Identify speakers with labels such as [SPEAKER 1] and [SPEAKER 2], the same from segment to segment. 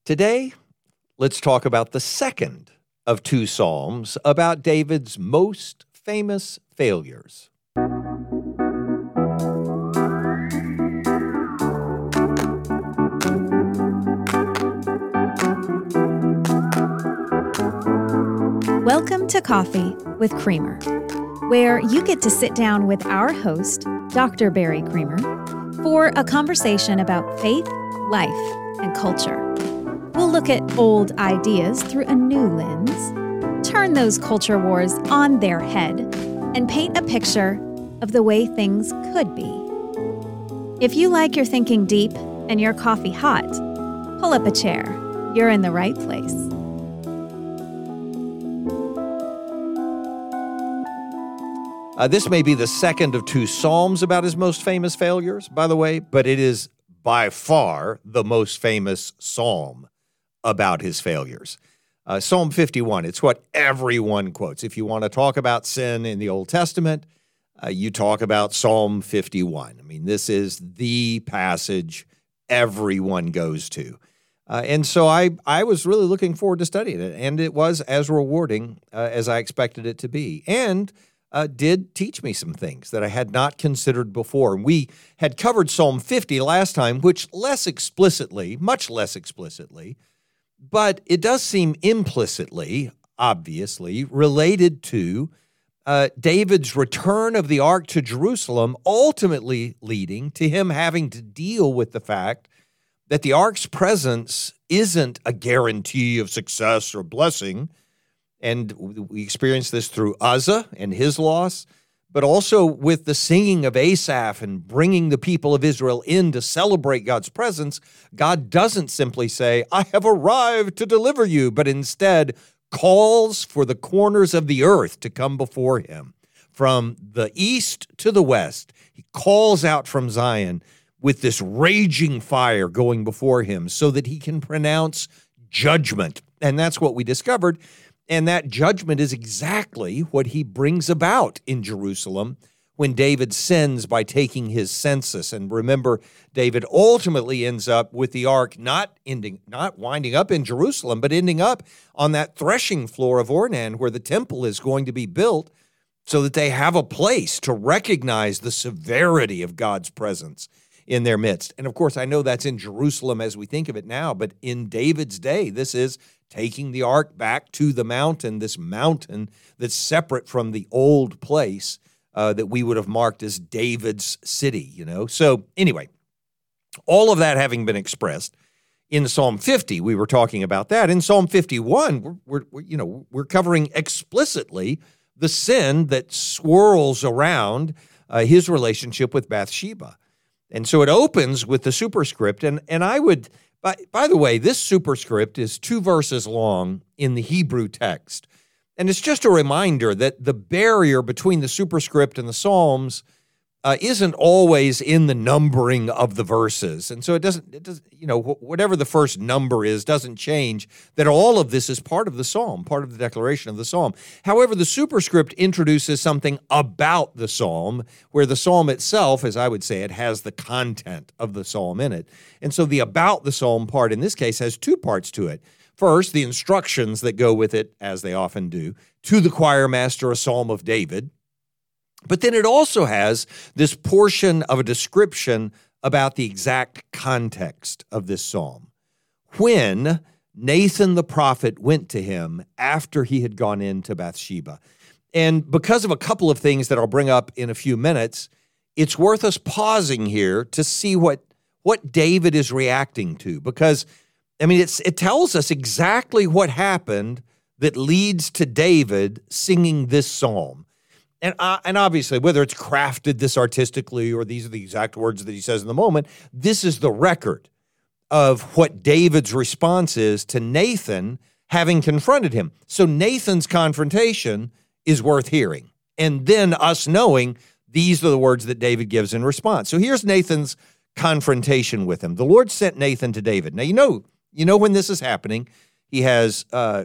[SPEAKER 1] Today, let's talk about the second of two psalms about David's most famous failures.
[SPEAKER 2] Welcome to Coffee with Creamer, where you get to sit down with our host, Dr. Barry Creamer, for a conversation about faith, life, and culture. We'll look at old ideas through a new lens, turn those culture wars on their head, and paint a picture of the way things could be. If you like your thinking deep and your coffee hot, pull up a chair. You're in the right place.
[SPEAKER 1] This may be the second of two psalms about his most famous failures, by the way, but it is by far the most famous psalm about his failures. Psalm 51, it's what everyone quotes. If you want to talk about sin in the Old Testament, you talk about Psalm 51. I mean, this is the passage everyone goes to. And so I was really looking forward to studying it, and it was as rewarding as I expected it to be. And did teach me some things that I had not considered before. And we had covered Psalm 50 last time, which much less explicitly, but it does seem implicitly, obviously, related to David's return of the ark to Jerusalem, ultimately leading to him having to deal with the fact that the ark's presence isn't a guarantee of success or blessing. And we experienced this through Uzzah and his loss, but also with the singing of Asaph and bringing the people of Israel in to celebrate God's presence. God doesn't simply say, "I have arrived to deliver you," but instead calls for the corners of the earth to come before him. From the east to the west, he calls out from Zion with this raging fire going before him so that he can pronounce judgment. And that's what we discovered. And that judgment is exactly what he brings about in Jerusalem when David sins by taking his census. And remember, David ultimately ends up with the ark not winding up in Jerusalem, but ending up on that threshing floor of Ornan where the temple is going to be built so that they have a place to recognize the severity of God's presence in their midst. And of course, I know that's in Jerusalem as we think of it now, but in David's day, this is taking the ark back to the mountain, this mountain that's separate from the old place that we would have marked as David's city, So anyway, all of that having been expressed in Psalm 50, we were talking about that. In Psalm 51, we're covering explicitly the sin that swirls around his relationship with Bathsheba. And so it opens with the superscript, and I would, by the way, this superscript is 2 verses long in the Hebrew text. And it's just a reminder that the barrier between the superscript and the Psalms isn't always in the numbering of the verses. And so it doesn't, whatever the first number is doesn't change, that all of this is part of the Psalm, part of the declaration of the Psalm. However, the superscript introduces something about the Psalm, where the Psalm itself, as I would say it, has the content of the Psalm in it. And so the about the Psalm part in this case has 2 parts to it. First, the instructions that go with it, as they often do, to the choir master, a Psalm of David. But then it also has this portion of a description about the exact context of this psalm. When Nathan the prophet went to him after he had gone into Bathsheba. And because of a couple of things that I'll bring up in a few minutes, it's worth us pausing here to see what David is reacting to. Because, it tells us exactly what happened that leads to David singing this psalm. And obviously, whether it's crafted this artistically or these are the exact words that he says in the moment, this is the record of what David's response is to Nathan having confronted him. So Nathan's confrontation is worth hearing. And then us knowing these are the words that David gives in response. So here's Nathan's confrontation with him. The Lord sent Nathan to David. Now, you know when this is happening, he has,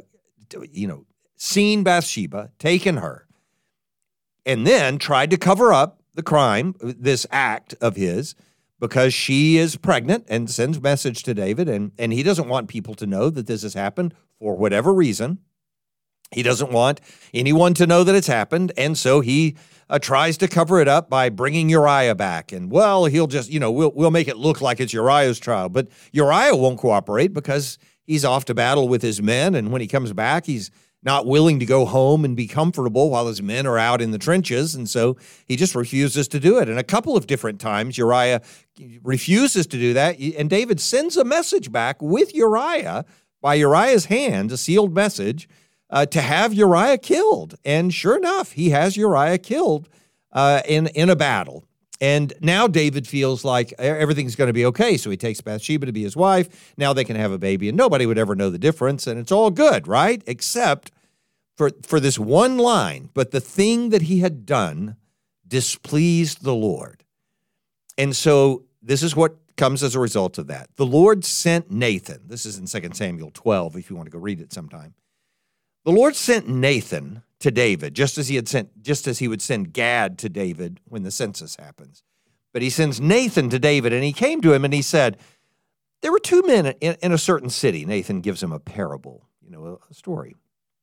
[SPEAKER 1] seen Bathsheba, taken her, and then tried to cover up the crime, this act of his, because she is pregnant and sends a message to David, and he doesn't want people to know that this has happened for whatever reason. He doesn't want anyone to know that it's happened, and so he tries to cover it up by bringing Uriah back. And, well, he'll just, we'll make it look like it's Uriah's trial. But Uriah won't cooperate because he's off to battle with his men, and when he comes back, he's not willing to go home and be comfortable while his men are out in the trenches, and so he just refuses to do it. And a couple of different times, Uriah refuses to do that, and David sends a message back with Uriah, by Uriah's hand, a sealed message, to have Uriah killed. And sure enough, he has Uriah killed in a battle. And now David feels like everything's going to be okay, so he takes Bathsheba to be his wife. Now they can have a baby, and nobody would ever know the difference, and it's all good, right? Except for this one line, but the thing that he had done displeased the Lord. And so this is what comes as a result of that. The Lord sent Nathan. This is in 2 Samuel 12, if you want to go read it sometime. The Lord sent Nathan to David, just as he would send Gad to David when the census happens. But he sends Nathan to David, and he came to him and he said, there were two men in a certain city. Nathan gives him a parable, a story.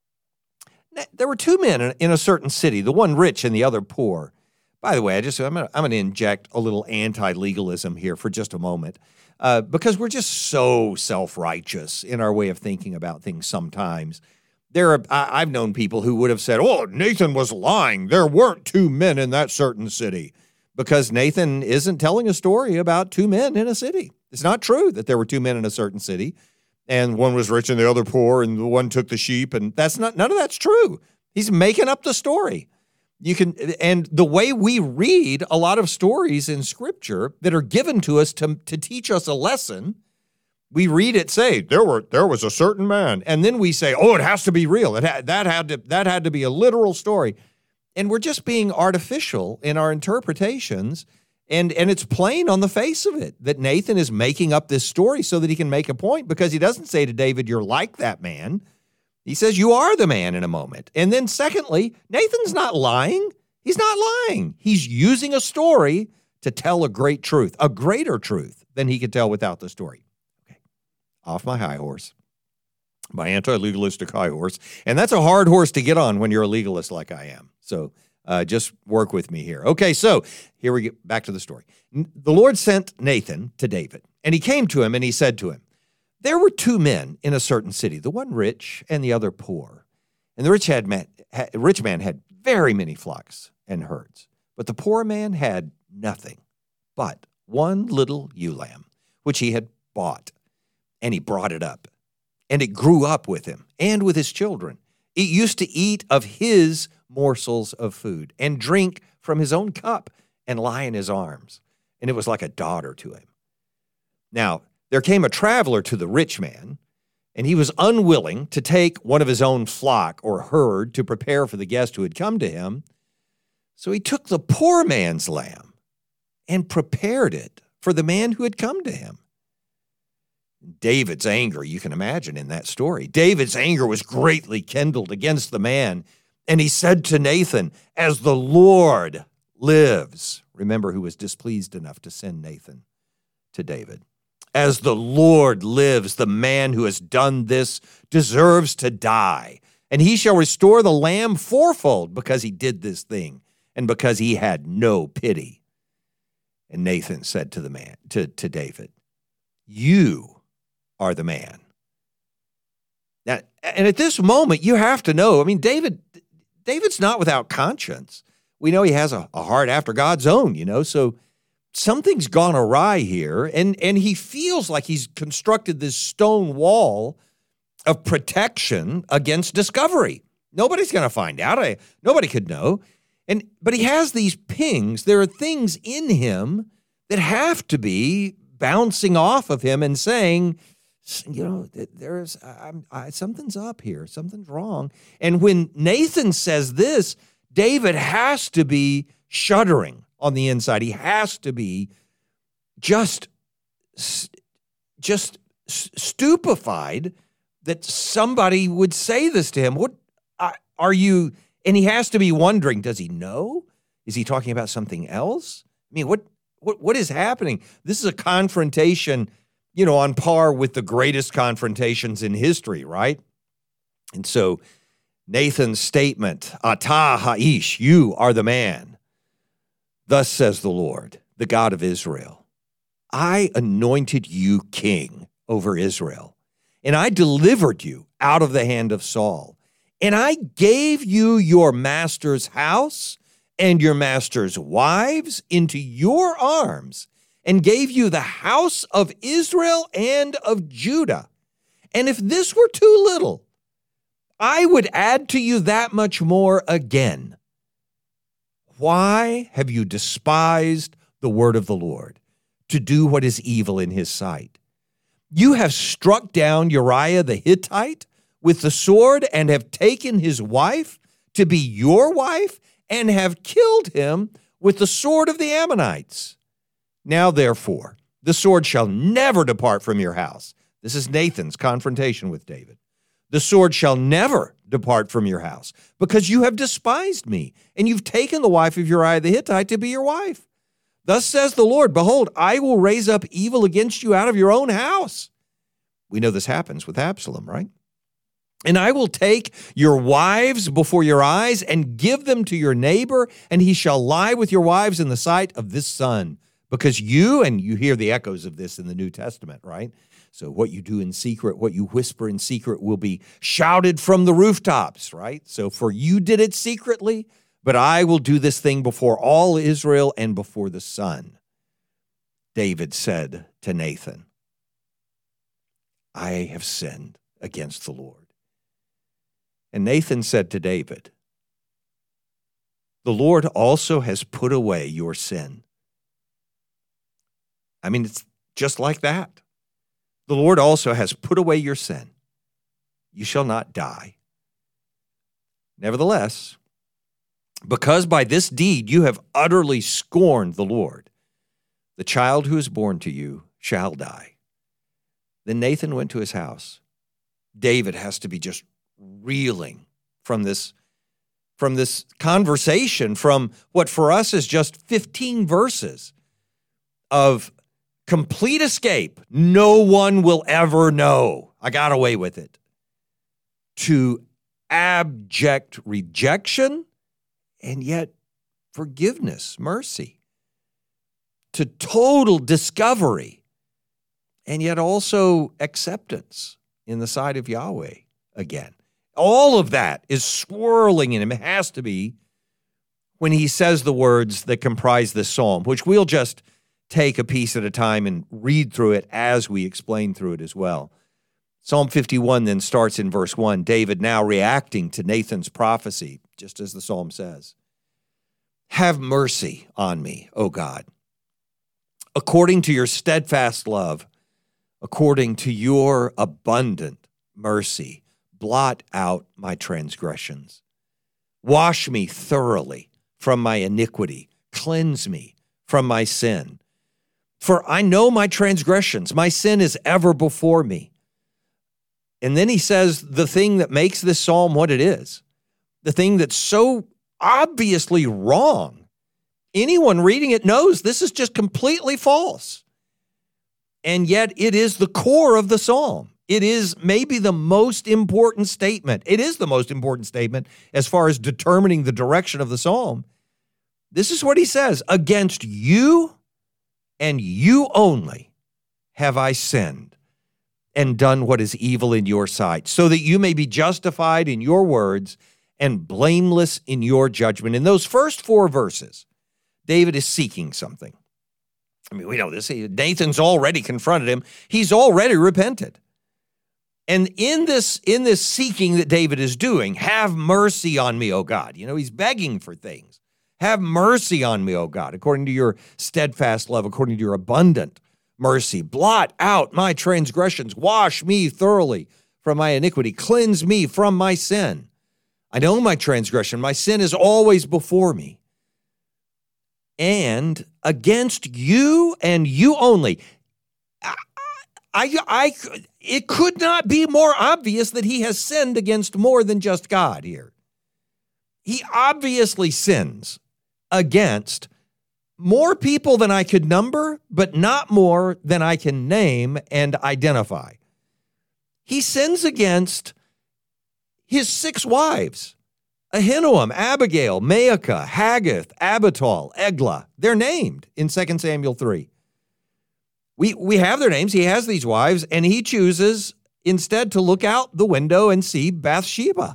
[SPEAKER 1] There were two men in a certain city, the one rich and the other poor. By the way, I'm going to inject a little anti-legalism here for just a moment, because we're just so self-righteous in our way of thinking about things sometimes. I've known people who would have said, oh, Nathan was lying. There weren't two men in that certain city, because Nathan isn't telling a story about two men in a city. It's not true that there were two men in a certain city, and one was rich and the other poor, and the one took the sheep, and none of that's true. He's making up the story. And the way we read a lot of stories in Scripture that are given to us to teach us a lesson, we read it say, there was a certain man, and then we say, oh, it has to be real. That had to be a literal story. And we're just being artificial in our interpretations, and it's plain on the face of it that Nathan is making up this story so that he can make a point, because he doesn't say to David, you're like that man. He says, you are the man in a moment. And then secondly, Nathan's not lying. He's not lying. He's using a story to tell a great truth, a greater truth than he could tell without the story. Off my high horse, my anti-legalistic high horse. And that's a hard horse to get on when you're a legalist like I am. So just work with me here. Okay, so here we get back to the story. The Lord sent Nathan to David, and he came to him and he said to him, there were two men in a certain city, the one rich and the other poor. And the rich man had very many flocks and herds, but the poor man had nothing but one little ewe lamb, which he had bought. And he brought it up, and it grew up with him and with his children. It used to eat of his morsels of food and drink from his own cup and lie in his arms. And it was like a daughter to him. Now, there came a traveler to the rich man, and he was unwilling to take one of his own flock or herd to prepare for the guest who had come to him. So he took the poor man's lamb and prepared it for the man who had come to him. David's anger, you can imagine in that story. David's anger was greatly kindled against the man, and he said to Nathan, as the Lord lives, remember who was displeased enough to send Nathan to David. As the Lord lives, the man who has done this deserves to die, and he shall restore the lamb fourfold because he did this thing and because he had no pity. And Nathan said to the man, to David, you are the man. Now, and at this moment, you have to know, David's not without conscience. We know he has a heart after God's own, so something's gone awry here, and he feels like he's constructed this stone wall of protection against discovery. Nobody's going to find out. Nobody could know. But he has these pings. There are things in him that have to be bouncing off of him and saying, there's something's up here. Something's wrong. And when Nathan says this, David has to be shuddering on the inside. He has to be just stupefied that somebody would say this to him. What are you? And he has to be wondering, does he know? Is he talking about something else? What is happening? This is a confrontation, on par with the greatest confrontations in history, right? And so Nathan's statement, Atah Ha'ish, you are the man. Thus says the Lord, the God of Israel, I anointed you king over Israel, and I delivered you out of the hand of Saul, and I gave you your master's house and your master's wives into your arms, and gave you the house of Israel and of Judah. And if this were too little, I would add to you that much more again. Why have you despised the word of the Lord to do what is evil in his sight? You have struck down Uriah the Hittite with the sword and have taken his wife to be your wife and have killed him with the sword of the Ammonites. Now, therefore, the sword shall never depart from your house. This is Nathan's confrontation with David. The sword shall never depart from your house, because you have despised me, and you've taken the wife of Uriah the Hittite to be your wife. Thus says the Lord, behold, I will raise up evil against you out of your own house. We know this happens with Absalom, right? And I will take your wives before your eyes and give them to your neighbor, and he shall lie with your wives in the sight of this son. Because you hear the echoes of this in the New Testament, right? So what you do in secret, what you whisper in secret will be shouted from the rooftops, right? So for you did it secretly, but I will do this thing before all Israel and before the sun. David said to Nathan, I have sinned against the Lord. And Nathan said to David, the Lord also has put away your sin. I mean, it's just like that. The Lord also has put away your sin. You shall not die. Nevertheless, because by this deed you have utterly scorned the Lord, the child who is born to you shall die. Then Nathan went to his house. David has to be just reeling from this conversation, from what for us is just 15 verses of complete escape. No one will ever know. I got away with it. To abject rejection and yet forgiveness, mercy. To total discovery and yet also acceptance in the sight of Yahweh again. All of that is swirling in him. It has to be when he says the words that comprise this psalm, which we'll just take a piece at a time and read through it as we explain through it as well. Psalm 51 then starts in verse 1, David now reacting to Nathan's prophecy, just as the psalm says. Have mercy on me, O God, according to your steadfast love, according to your abundant mercy, blot out my transgressions. Wash me thoroughly from my iniquity, cleanse me from my sin. For I know my transgressions, my sin is ever before me. And then he says the thing that makes this psalm what it is, the thing that's so obviously wrong. Anyone reading it knows this is just completely false. And yet it is the core of the psalm. It is maybe the most important statement. It is the most important statement as far as determining the direction of the psalm. This is what he says, against you and you only have I sinned and done what is evil in your sight, so that you may be justified in your words and blameless in your judgment. In those first 4 verses, David is seeking something. I mean, we know this. Nathan's already confronted him. He's already repented. And in this seeking that David is doing, have mercy on me, O God. He's begging for things. Have mercy on me, O God, according to your steadfast love, according to your abundant mercy. Blot out my transgressions. Wash me thoroughly from my iniquity. Cleanse me from my sin. I know my transgression. My sin is always before me. And against you and you only. It could not be more obvious that he has sinned against more than just God here. He obviously sins against more people than I could number, but not more than I can name and identify. He sins against his 6 wives, Ahinoam, Abigail, Maacah, Haggith, Abital, Eglah. They're named in 2 Samuel 3. We have their names. He has these wives, and he chooses instead to look out the window and see Bathsheba.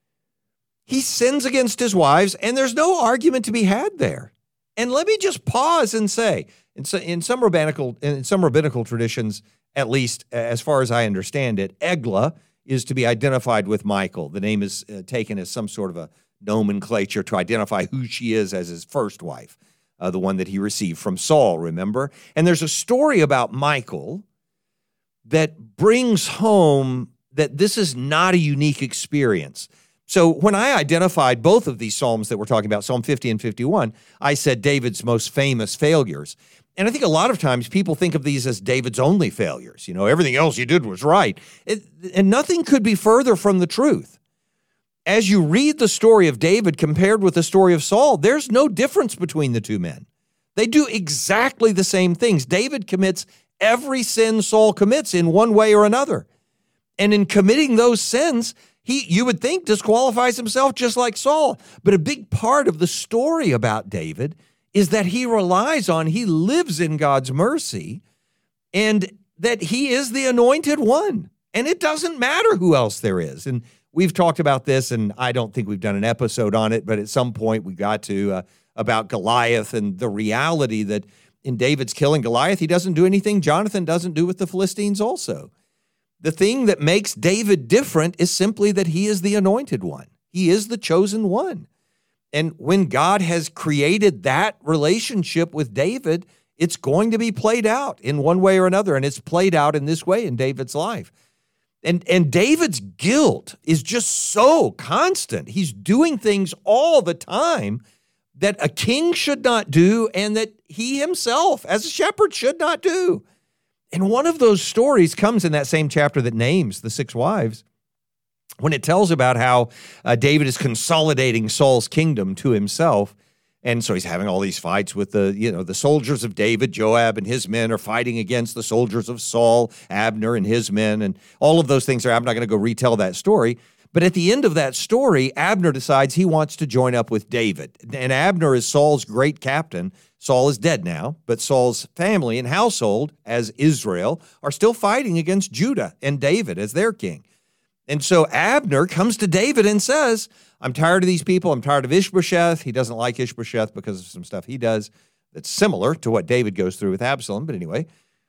[SPEAKER 1] He sins against his wives, and there's no argument to be had there. And let me just pause and say, in some rabbinical traditions, at least as far as I understand it, Eglah is to be identified with Michal. The name is taken as some sort of a nomenclature to identify who she is as his first wife, the one that he received from Saul, remember? And there's a story about Michal that brings home that this is not a unique experience. So when I identified both of these Psalms that we're talking about, Psalm 50 and 51, I said David's most famous failures. And I think a lot of times people think of these as David's only failures. You know, everything else you did was right. And nothing could be further from the truth. As you read the story of David compared with the story of Saul, there's no difference between the two men. They do exactly the same things. David commits every sin Saul commits in one way or another. And in committing those sins, you would think, disqualifies himself just like Saul. But a big part of the story about David is that he lives in God's mercy, and that he is the anointed one. And it doesn't matter who else there is. And we've talked about this, and I don't think we've done an episode on it, but at some point we got to about Goliath and the reality that in David's killing Goliath, he doesn't do anything Jonathan doesn't do with the Philistines also. The thing that makes David different is simply that he is the anointed one. He is the chosen one. And when God has created that relationship with David, it's going to be played out in one way or another. And it's played out in this way in David's life. And David's guilt is just so constant. He's doing things all the time that a king should not do and that he himself as a shepherd should not do. And one of those stories comes in that same chapter that names the 6 wives, when it tells about how David is consolidating Saul's kingdom to himself. And so he's having all these fights with the soldiers of David. Joab and his men are fighting against the soldiers of Saul, Abner and his men, and all of those things. I'm not going to go retell that story. But at the end of that story, Abner decides he wants to join up with David. And Abner is Saul's great captain. Saul is dead now, but Saul's family and household, as Israel, are still fighting against Judah and David as their king. And so Abner comes to David and says, I'm tired of these people. I'm tired of Ishbosheth. He doesn't like Ishbosheth because of some stuff he does that's similar to what David goes through with Absalom. But anyway,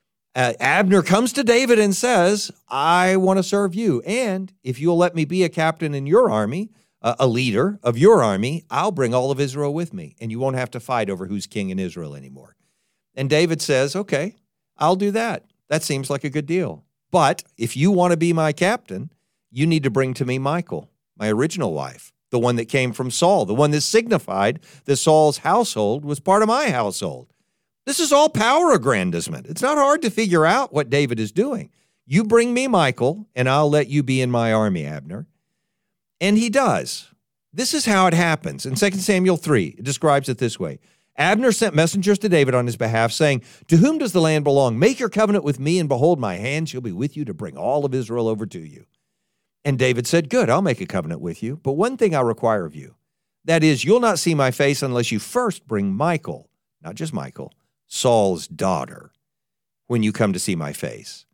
[SPEAKER 1] Abner comes to David and says, I want to serve you. And if you'll let me be a captain in your army, a leader of your army, I'll bring all of Israel with me. And you won't have to fight over who's king in Israel anymore. And David says, okay, I'll do that. That seems like a good deal. But if you want to be my captain, you need to bring to me Michal, my original wife, the one that came from Saul, the one that signified that Saul's household was part of my household. This is all power aggrandizement. It's not hard to figure out what David is doing. You bring me Michal, and I'll let you be in my army, Abner. And he does. This is how it happens. In 2 Samuel 3, it describes it this way. Abner sent messengers to David on his behalf, saying, to whom does the land belong? Make your covenant with me, and behold, my hand shall be with you to bring all of Israel over to you. And David said, good, I'll make a covenant with you, but one thing I require of you. That is, you'll not see my face unless you first bring Michal, not just Michal, Saul's daughter, when you come to see my face.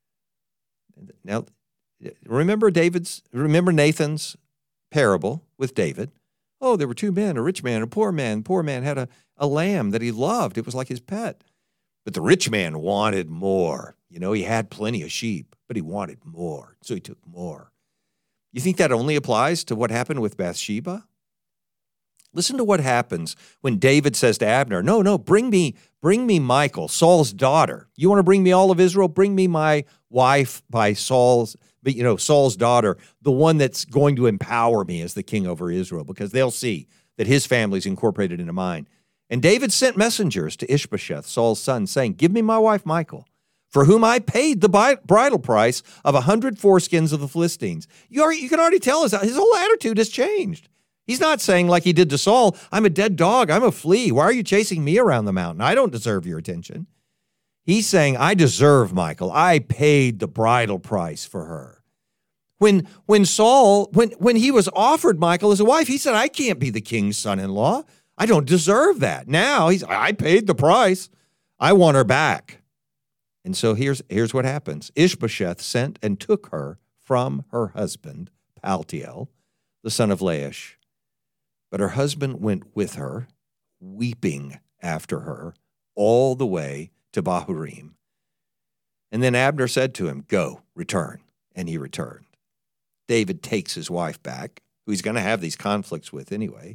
[SPEAKER 1] Now, remember Nathan's parable with David? Oh, there were 2 men, a rich man and a poor man. The poor man had a lamb that he loved. It was like his pet. But the rich man wanted more. You know, he had plenty of sheep, but he wanted more, so he took more. You think that only applies to what happened with Bathsheba? Listen to what happens when David says to Abner, no, bring me Michal, Saul's daughter. You want to bring me all of Israel? Bring me my wife by Saul's daughter, the one that's going to empower me as the king over Israel, because they'll see that his family's incorporated into mine. And David sent messengers to Ishbosheth, Saul's son, saying, give me my wife Michal, for whom I paid the bridal price of 100 foreskins of the Philistines. You can already tell his whole attitude has changed. He's not saying like he did to Saul, I'm a dead dog, I'm a flea. Why are you chasing me around the mountain? I don't deserve your attention. He's saying, I deserve Michal. I paid the bridal price for her. When Saul, when he was offered Michal as a wife, he said, I can't be the king's son-in-law. I don't deserve that. Now I paid the price. I want her back. And so here's what happens. Ishbosheth sent and took her from her husband, Paltiel, the son of Laish. But her husband went with her, weeping after her, all the way to Bahurim. And then Abner said to him, go, return. And he returned. David takes his wife back, who he's going to have these conflicts with anyway,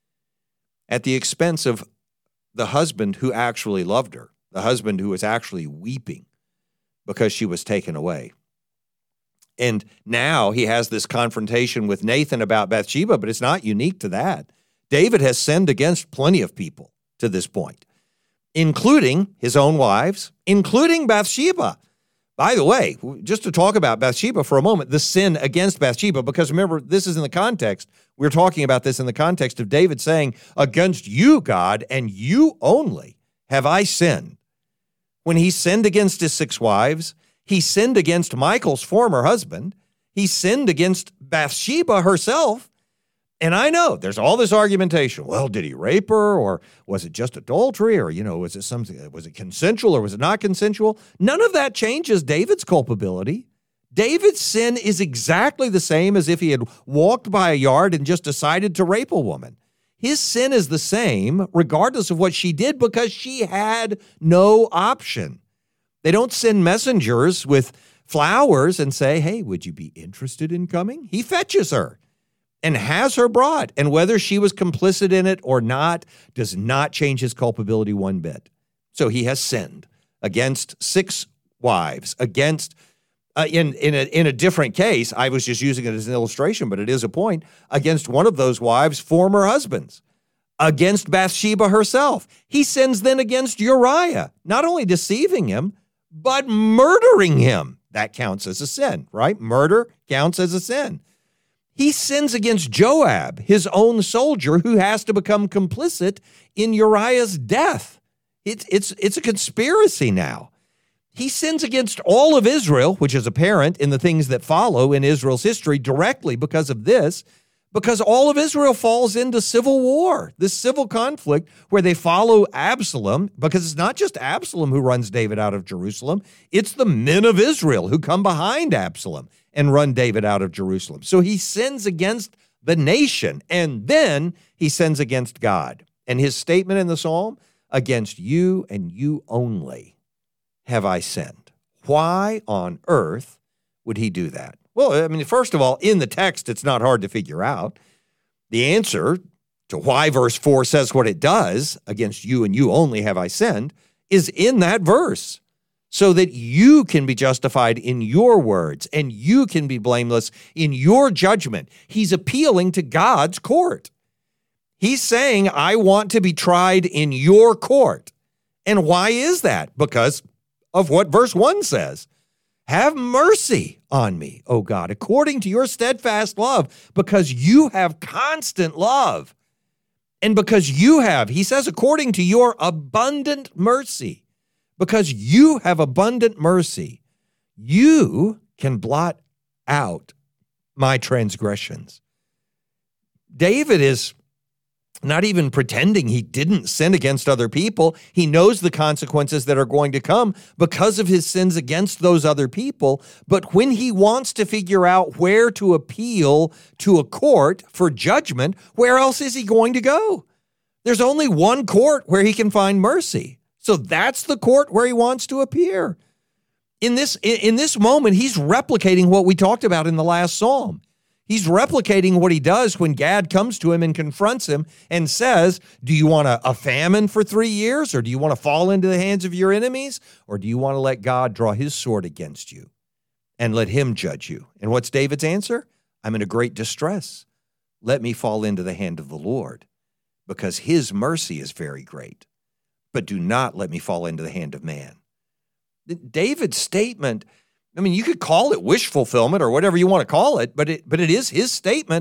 [SPEAKER 1] at the expense of the husband who actually loved her, the husband who was actually weeping because she was taken away. And now he has this confrontation with Nathan about Bathsheba, but it's not unique to that. David has sinned against plenty of people to this point, including his own wives, including Bathsheba. By the way, just to talk about Bathsheba for a moment, the sin against Bathsheba, because remember, this is in the context, we're talking about this in the context of David saying, against you, God, and you only have I sinned. When he sinned against his 6 wives, he sinned against Michal's former husband. He sinned against Bathsheba herself. And I know there's all this argumentation. Well, did he rape her, or was it just adultery, or, was it something? Was it consensual, or was it not consensual? None of that changes David's culpability. David's sin is exactly the same as if he had walked by a yard and just decided to rape a woman. His sin is the same regardless of what she did because she had no option. They don't send messengers with flowers and say, hey, would you be interested in coming? He fetches her and has her brought. And whether she was complicit in it or not does not change his culpability one bit. So he has sinned against 6 wives, against, in a different case, I was just using it as an illustration, but it is a point, against one of those wives' former husbands, against Bathsheba herself. He sins then against Uriah, not only deceiving him, but murdering him. That counts as a sin, right? Murder counts as a sin. He sins against Joab, his own soldier, who has to become complicit in Uriah's death. It's a conspiracy now. He sins against all of Israel, which is apparent in the things that follow in Israel's history directly because of this, because all of Israel falls into civil war, this civil conflict where they follow Absalom, because it's not just Absalom who runs David out of Jerusalem, it's the men of Israel who come behind Absalom and run David out of Jerusalem. So he sins against the nation, and then he sins against God. And his statement in the psalm, against you and you only have I sinned. Why on earth would he do that? Well, I mean, first of all, in the text, it's not hard to figure out. The answer to why verse 4 says what it does, against you and you only have I sinned, is in that verse, so that you can be justified in your words and you can be blameless in your judgment. He's appealing to God's court. He's saying, I want to be tried in your court. And why is that? Because of what verse 1 says. Have mercy on me, O God, according to your steadfast love, because you have constant love. And because you have, he says, according to your abundant mercy, because you have abundant mercy, you can blot out my transgressions. David is not even pretending he didn't sin against other people. He knows the consequences that are going to come because of his sins against those other people. But when he wants to figure out where to appeal to a court for judgment, where else is he going to go? There's only one court where he can find mercy. So that's the court where he wants to appear. In this moment, he's replicating what we talked about in the last psalm. He's replicating what he does when Gad comes to him and confronts him and says, do you want a famine for 3 years, or do you want to fall into the hands of your enemies, or do you want to let God draw his sword against you and let him judge you? And what's David's answer? I'm in a great distress. Let me fall into the hand of the Lord, because his mercy is very great. But do not let me fall into the hand of man. David's statement, I mean, you could call it wish fulfillment or whatever you want to call it, but it is his statement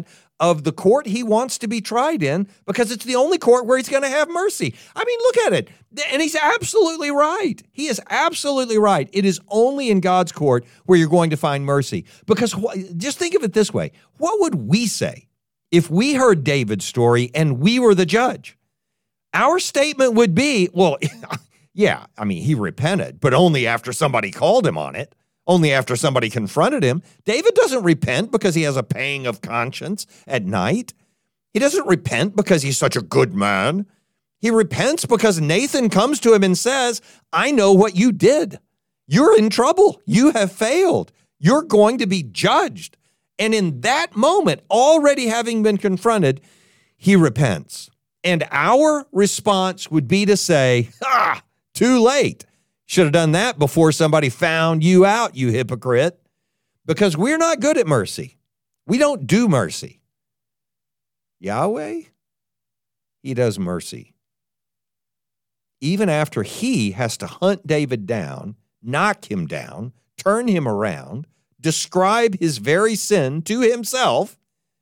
[SPEAKER 1] of the court he wants to be tried in because it's the only court where he's going to have mercy. I mean, look at it. And he's absolutely right. He is absolutely right. It is only in God's court where you're going to find mercy. Because just think of it this way. What would we say if we heard David's story and we were the judge? Our statement would be, well, yeah, I mean, he repented, but only after somebody called him on it. Only after somebody confronted him. David doesn't repent because he has a pang of conscience at night. He doesn't repent because he's such a good man. He repents because Nathan comes to him and says, I know what you did. You're in trouble. You have failed. You're going to be judged. And in that moment, already having been confronted, he repents. And our response would be to say, too late. Should have done that before somebody found you out, you hypocrite, because we're not good at mercy. We don't do mercy. Yahweh, he does mercy. Even after he has to hunt David down, knock him down, turn him around, describe his very sin to himself,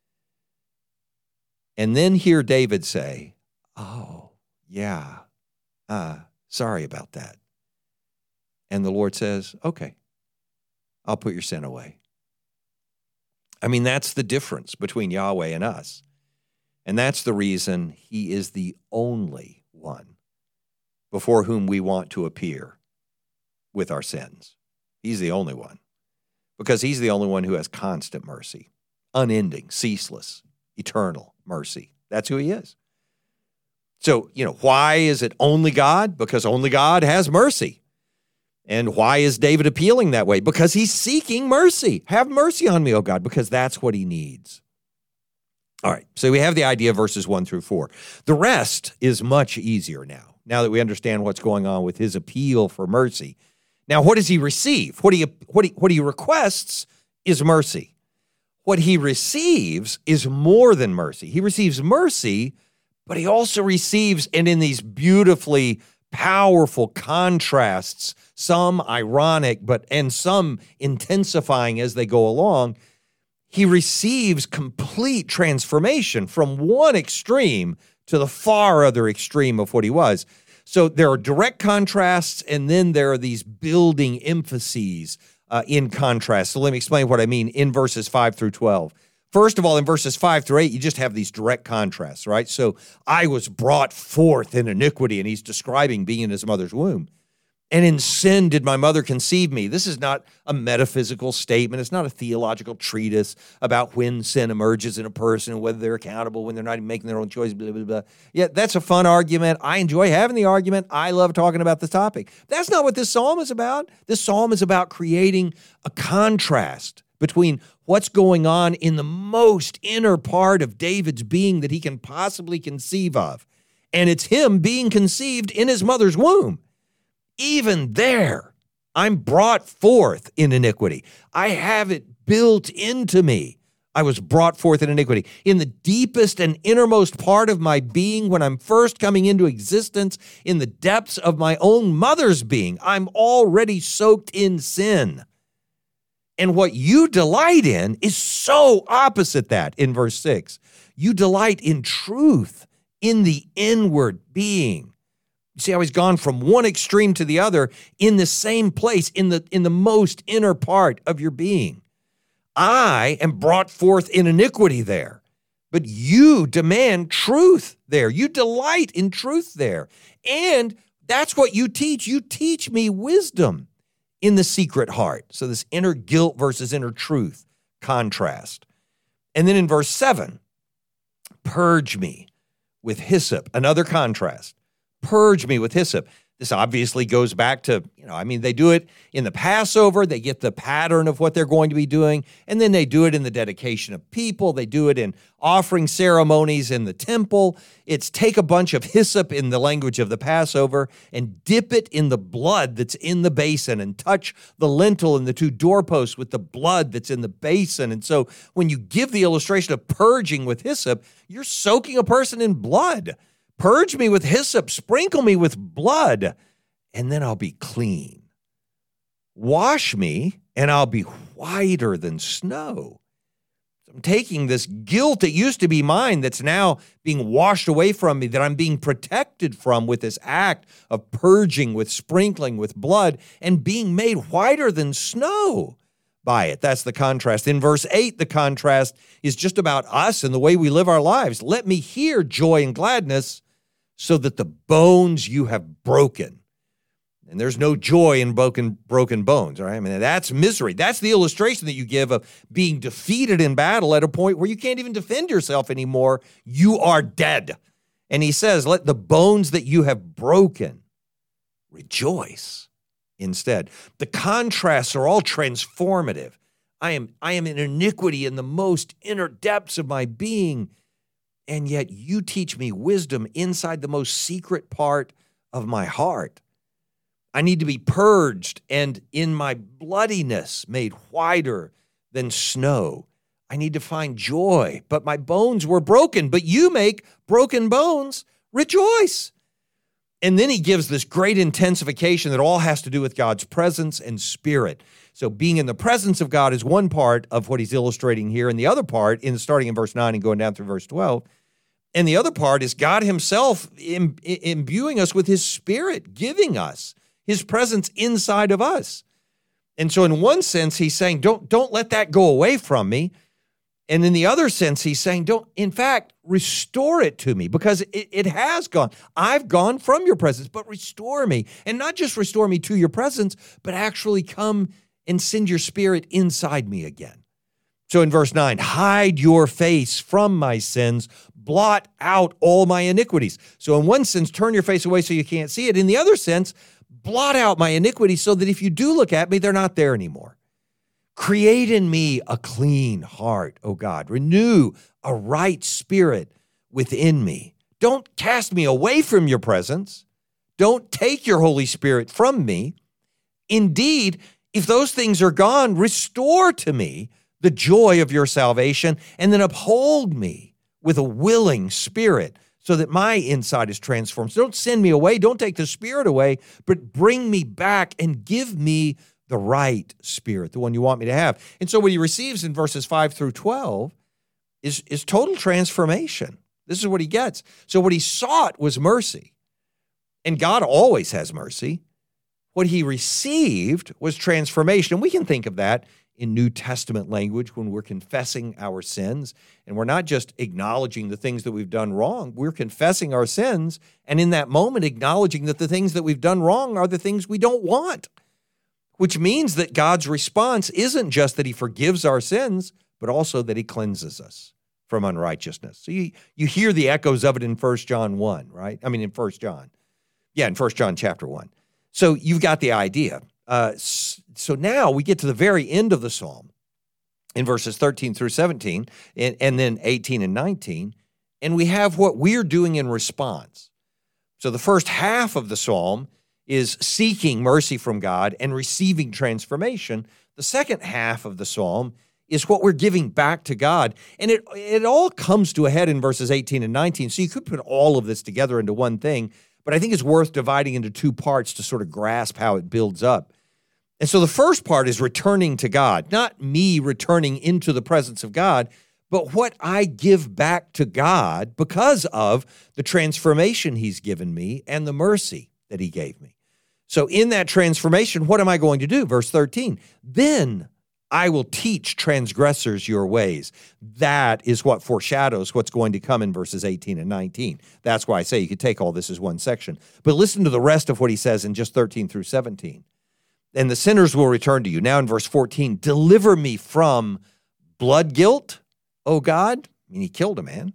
[SPEAKER 1] and then hear David say, oh, yeah, sorry about that. And the Lord says, okay, I'll put your sin away. I mean, that's the difference between Yahweh and us. And that's the reason he is the only one before whom we want to appear with our sins. He's the only one because he's the only one who has constant mercy, unending, ceaseless, eternal mercy. That's who he is. So, why is it only God? Because only God has mercy. And why is David appealing that way? Because he's seeking mercy. Have mercy on me, O God, because that's what he needs. All right, so we have the idea of verses 1 through 4. The rest is much easier now that we understand what's going on with his appeal for mercy. Now, what does he receive? What he requests is mercy. What he receives is more than mercy. He receives mercy, but he also receives, and in these beautifully powerful contrasts, some ironic, and some intensifying as they go along, he receives complete transformation from one extreme to the far other extreme of what he was. So there are direct contrasts, and then there are these building emphases in contrast. So let me explain what I mean in verses 5 through 12. First of all, in verses 5 through 8, you just have these direct contrasts, right? So I was brought forth in iniquity, and he's describing being in his mother's womb. And in sin did my mother conceive me. This is not a metaphysical statement. It's not a theological treatise about when sin emerges in a person and whether they're accountable when they're not even making their own choice, blah, blah, blah. Yeah, that's a fun argument. I enjoy having the argument. I love talking about the topic. That's not what this psalm is about. This psalm is about creating a contrast between what's going on in the most inner part of David's being that he can possibly conceive of. And it's him being conceived in his mother's womb. Even there, I'm brought forth in iniquity. I have it built into me. I was brought forth in iniquity. In the deepest and innermost part of my being, when I'm first coming into existence, in the depths of my own mother's being, I'm already soaked in sin. And what you delight in is so opposite that in verse 6. You delight in truth, in the inward being. You see how he's gone from one extreme to the other in the same place, in the most inner part of your being. I am brought forth in iniquity there, but you demand truth there. You delight in truth there. And that's what you teach. You teach me wisdom in the secret heart. So this inner guilt versus inner truth contrast. And then in verse 7, purge me with hyssop, another contrast. Purge me with hyssop. This obviously goes back to, they do it in the Passover. They get the pattern of what they're going to be doing. And then they do it in the dedication of people. They do it in offering ceremonies in the temple. It's take a bunch of hyssop in the language of the Passover and dip it in the blood that's in the basin and touch the lintel and the two doorposts with the blood that's in the basin. And so when you give the illustration of purging with hyssop, you're soaking a person in blood. Purge me with hyssop, sprinkle me with blood, and then I'll be clean. Wash me, and I'll be whiter than snow. I'm taking this guilt that used to be mine that's now being washed away from me, that I'm being protected from with this act of purging, with sprinkling, with blood, and being made whiter than snow by it. That's the contrast. In verse 8, the contrast is just about us and the way we live our lives. Let me hear joy and gladness so that the bones you have broken. And there's no joy in broken bones, right? I mean, that's misery. That's the illustration that you give of being defeated in battle at a point where you can't even defend yourself anymore. You are dead. And he says, let the bones that you have broken rejoice instead. The contrasts are all transformative. I am in iniquity in the most inner depths of my being, and yet you teach me wisdom inside the most secret part of my heart. I need to be purged and in my bloodiness made whiter than snow. I need to find joy, but my bones were broken. But you make broken bones rejoice. And then he gives this great intensification that all has to do with God's presence and spirit. So being in the presence of God is one part of what he's illustrating here. And the other part, starting in verse 9 and going down through verse 12, and the other part is God himself imbuing us with his spirit, giving us his presence inside of us. And so in one sense, he's saying, don't let that go away from me. And in the other sense, he's saying, in fact, restore it to me, because it has gone. I've gone from your presence, but restore me. And not just restore me to your presence, but actually come and send your spirit inside me again. So in verse 9, hide your face from my sins, blot out all my iniquities. So in one sense, turn your face away so you can't see it. In the other sense, blot out my iniquities so that if you do look at me, they're not there anymore. Create in me a clean heart, O God. Renew a right spirit within me. Don't cast me away from your presence. Don't take your Holy Spirit from me. Indeed, if those things are gone, restore to me the joy of your salvation, and then uphold me with a willing spirit so that my inside is transformed. So don't send me away. Don't take the Spirit away, but bring me back and give me the right spirit, the one you want me to have. And so what he receives in verses 5 through 12 is total transformation. This is what he gets. So what he sought was mercy. And God always has mercy. What he received was transformation. And we can think of that in New Testament language when we're confessing our sins. And we're not just acknowledging the things that we've done wrong. We're confessing our sins, and in that moment acknowledging that the things that we've done wrong are the things we don't want, which means that God's response isn't just that he forgives our sins, but also that he cleanses us from unrighteousness. So you hear the echoes of it in 1 John 1, right? I mean, in 1 John. Yeah, in 1 John chapter 1. So you've got the idea. So now we get to the very end of the psalm in verses 13 through 17 and then 18 and 19, and we have what we're doing in response. So the first half of the psalm is seeking mercy from God and receiving transformation. The second half of the psalm is what we're giving back to God. And it all comes to a head in verses 18 and 19. So you could put all of this together into one thing, but I think it's worth dividing into two parts to sort of grasp how it builds up. And so the first part is returning to God, not me returning into the presence of God, but what I give back to God because of the transformation he's given me and the mercy that he gave me. So in that transformation, what am I going to do? Verse 13, then I will teach transgressors your ways. That is what foreshadows what's going to come in verses 18 and 19. That's why I say you could take all this as one section. But listen to the rest of what he says in just 13 through 17. And the sinners will return to you. Now in verse 14, deliver me from blood guilt, O God. I mean, he killed a man.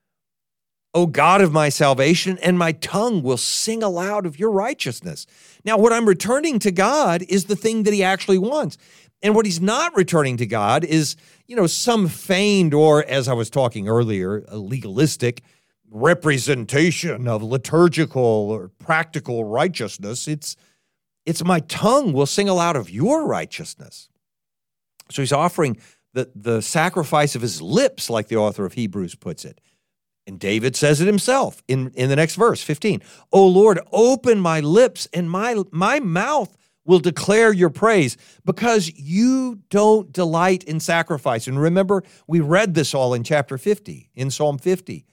[SPEAKER 1] O God of my salvation, and my tongue will sing aloud of your righteousness. Now, what I'm returning to God is the thing that he actually wants. And what he's not returning to God is, some feigned, or as I was talking earlier, a legalistic representation of liturgical or practical righteousness. It's my tongue will sing aloud of your righteousness. So he's offering the sacrifice of his lips, like the author of Hebrews puts it. And David says it himself in the next verse, 15. O Lord, open my lips, and my mouth will declare your praise because you don't delight in sacrifice. And remember, we read this all in chapter 50, in Psalm 50.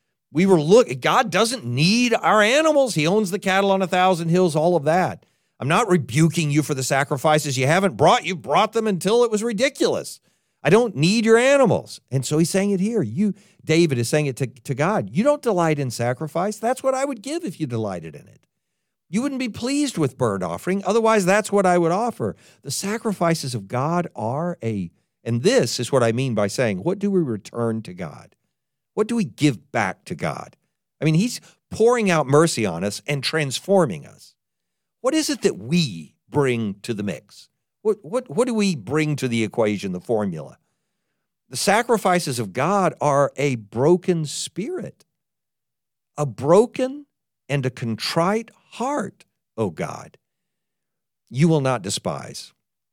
[SPEAKER 1] God doesn't need our animals. He owns the cattle on 1,000 hills, all of that. I'm not rebuking you for the sacrifices you haven't brought. You brought them until it was ridiculous. I don't need your animals. And so he's saying it here. David is saying it to God. You don't delight in sacrifice. That's what I would give if you delighted in it. You wouldn't be pleased with burnt offering. Otherwise, that's what I would offer. The sacrifices of God and this is what I mean by saying, what do we return to God? What do we give back to God? I mean, he's pouring out mercy on us and transforming us. What is it that we bring to the mix? What do we bring to the equation, the formula? The sacrifices of God are a broken spirit, a broken and a contrite heart, O God, you will not despise.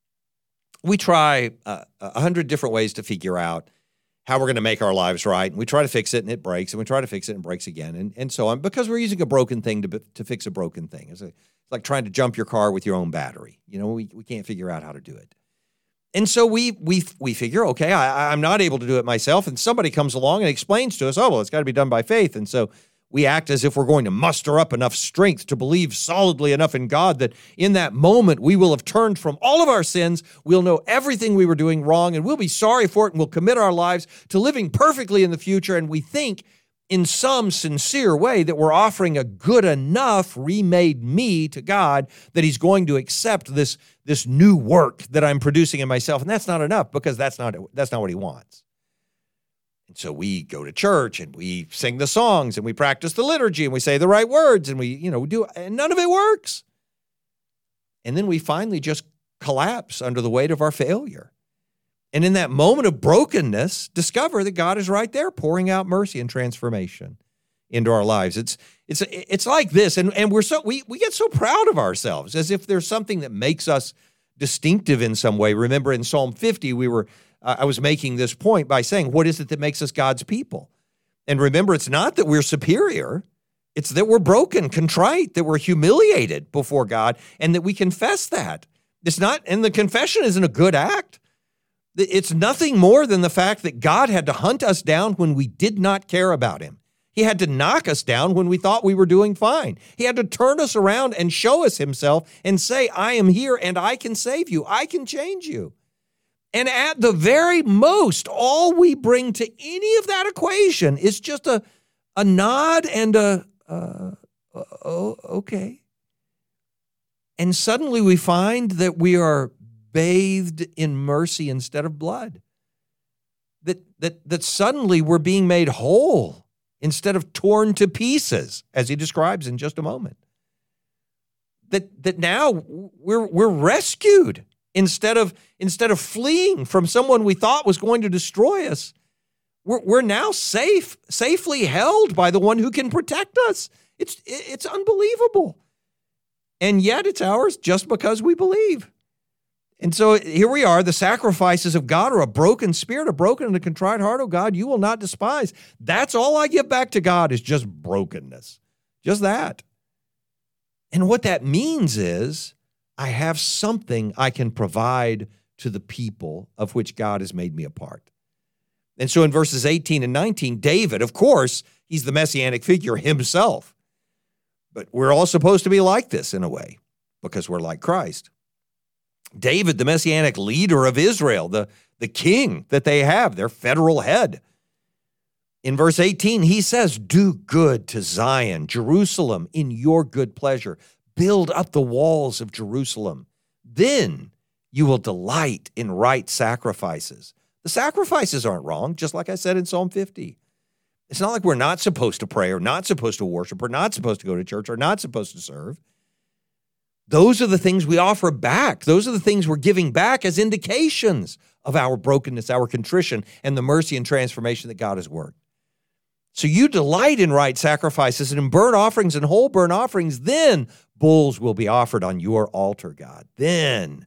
[SPEAKER 1] We try 100 different ways to figure out how we're going to make our lives right, and we try to fix it, and it breaks, and we try to fix it, and it breaks again, and so on, because we're using a broken thing to fix a broken thing. It's like trying to jump your car with your own battery. We can't figure out how to do it. And so we figure, okay, I'm not able to do it myself, and somebody comes along and explains to us, it's got to be done by faith, and so we act as if we're going to muster up enough strength to believe solidly enough in God that in that moment we will have turned from all of our sins, we'll know everything we were doing wrong, and we'll be sorry for it, and we'll commit our lives to living perfectly in the future, and we think in some sincere way that we're offering a good enough remade me to God that he's going to accept this new work that I'm producing in myself, and that's not enough because that's not what he wants. And so we go to church and we sing the songs and we practice the liturgy and we say the right words and we do, and none of it works. And then we finally just collapse under the weight of our failure. And in that moment of brokenness, discover that God is right there pouring out mercy and transformation into our lives. It's like this, and we get so proud of ourselves as if there's something that makes us distinctive in some way. Remember in Psalm 50, I was making this point by saying, what is it that makes us God's people? And remember, it's not that we're superior. It's that we're broken, contrite, that we're humiliated before God, and that we confess that. And the confession isn't a good act. It's nothing more than the fact that God had to hunt us down when we did not care about him. He had to knock us down when we thought we were doing fine. He had to turn us around and show us himself and say, I am here and I can save you. I can change you. And at the very most, all we bring to any of that equation is just a nod and okay. And suddenly we find that we are bathed in mercy instead of blood. That suddenly we're being made whole instead of torn to pieces, as he describes in just a moment. That now we're rescued. Instead of fleeing from someone we thought was going to destroy us, we're now safely held by the one who can protect us. It's unbelievable. And yet it's ours just because we believe. And so here we are. The sacrifices of God are a broken spirit, a broken and a contrite heart, oh God, you will not despise. That's all I give back to God is just brokenness. Just that. And what that means is I have something I can provide to the people of which God has made me a part. And so in verses 18 and 19, David, of course, he's the messianic figure himself. But we're all supposed to be like this in a way because we're like Christ. David, the messianic leader of Israel, the king that they have, their federal head. In verse 18, he says, do good to Zion, Jerusalem, in your good pleasure. Build up the walls of Jerusalem. Then you will delight in right sacrifices. The sacrifices aren't wrong, just like I said in Psalm 50. It's not like we're not supposed to pray or not supposed to worship or not supposed to go to church or not supposed to serve. Those are the things we offer back. Those are the things we're giving back as indications of our brokenness, our contrition, and the mercy and transformation that God has worked. So you delight in right sacrifices and in burnt offerings and whole burnt offerings, then bulls will be offered on your altar, God. Then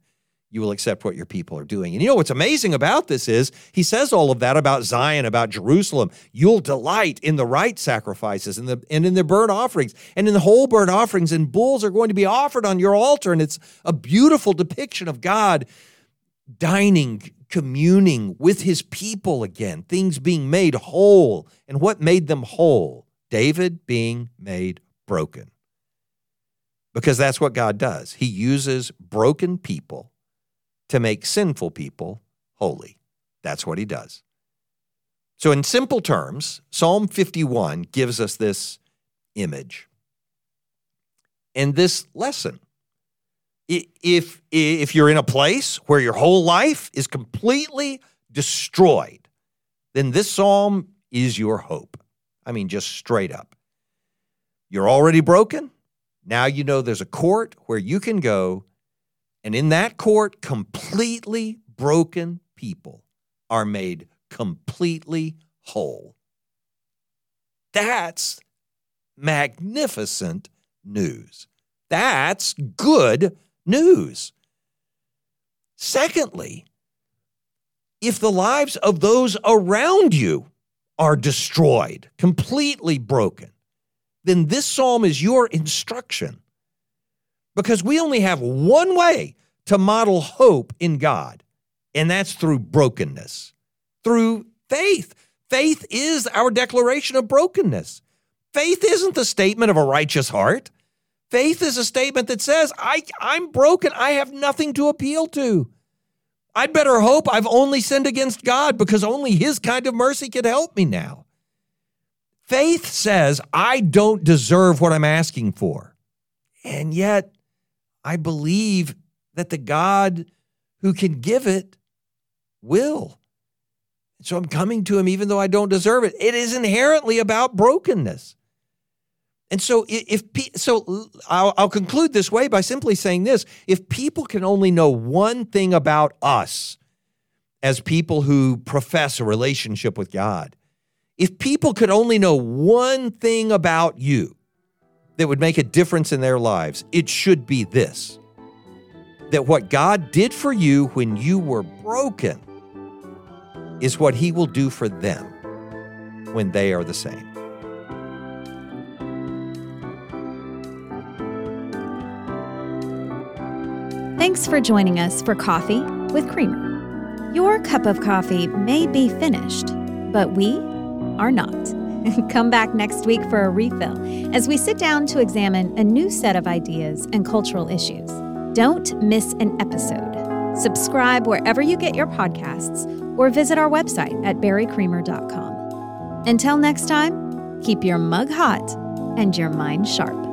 [SPEAKER 1] you will accept what your people are doing. And you know what's amazing about this is he says all of that about Zion, about Jerusalem. You'll delight in the right sacrifices and in the burnt offerings and in the whole burnt offerings, and bulls are going to be offered on your altar. And it's a beautiful depiction of God dining, communing with his people again, things being made whole. And what made them whole? David being made broken. Because that's what God does. He uses broken people to make sinful people holy. That's what he does. So in simple terms, Psalm 51 gives us this image and this lesson. If you're in a place where your whole life is completely destroyed, then this psalm is your hope. I mean, just straight up. You're already broken. Now you know there's a court where you can go, and in that court, completely broken people are made completely whole. That's magnificent news. That's good news. Secondly, if the lives of those around you are destroyed, completely broken, then this psalm is your instruction. Because we only have one way to model hope in God, and that's through brokenness, through faith. Faith is our declaration of brokenness. Faith isn't the statement of a righteous heart. Faith is a statement that says, I'm broken. I have nothing to appeal to. I'd better hope I've only sinned against God because only his kind of mercy could help me now. Faith says, I don't deserve what I'm asking for. And yet, I believe that the God who can give it will. So I'm coming to him even though I don't deserve it. It is inherently about brokenness. And so I'll conclude this way by simply saying this. If people can only know one thing about us as people who profess a relationship with God, if people could only know one thing about you that would make a difference in their lives, it should be this: that what God did for you when you were broken is what he will do for them when they are the same.
[SPEAKER 2] Thanks for joining us for Coffee with Creamer. Your cup of coffee may be finished, but we are not. Come back next week for a refill as we sit down to examine a new set of ideas and cultural issues. Don't miss an episode. Subscribe wherever you get your podcasts or visit our website at barrycreamer.com. Until next time, keep your mug hot and your mind sharp.